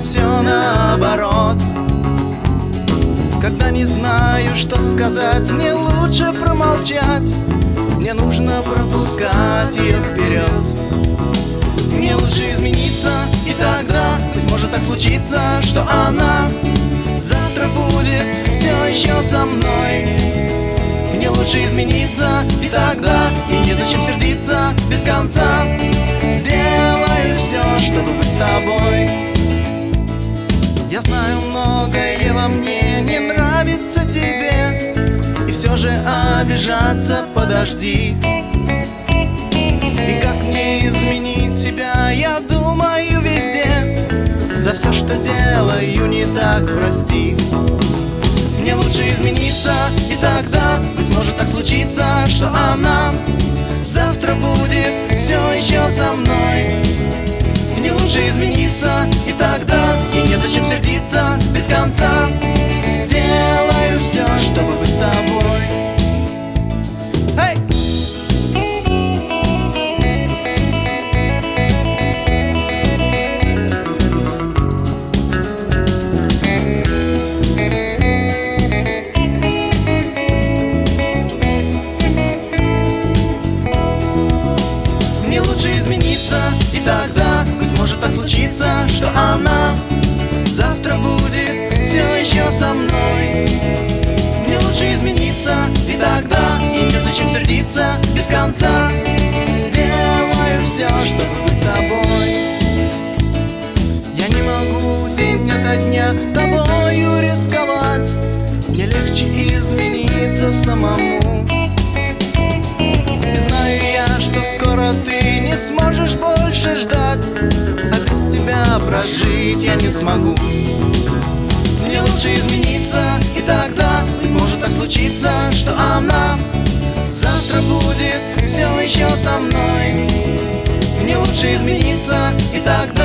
все наоборот. Когда не знаю, что сказать, мне лучше промолчать. Мне нужно пропускать ее вперед. Мне лучше измениться, и тогда, быть может, так случится, что она завтра будет все еще со мной. Мне лучше измениться, и тогда, и незачем сердиться без конца. Сделаю все, чтобы быть с тобой. Я знаю, многое во мне не нравится тебе, и все же обижаться подожди. И как мне изменить себя, я думаю везде. За все, что делаю не так, прости. Мне лучше измениться, и тогда, быть может, так случится, что она завтра будет все еще со мной. Мне лучше измениться, и тогда, и незачем сердиться без конца. Сделаю все, чтобы быть с тобой. Hey! Мне лучше измениться, и тогда, быть может, так случится, что она завтра будет все еще со мной. Мне лучше измениться, и тогда, и незачем сердиться без конца. Сделаю все, чтобы быть с тобой. Я не могу день ото дня тобою рисковать. Мне легче измениться самому. И знаю я, что скоро ты не сможешь больше ждать, а без тебя прожить я не смогу. Мне лучше измениться, и тогда, может так случиться, что она завтра будет все еще со мной. Мне лучше измениться, и тогда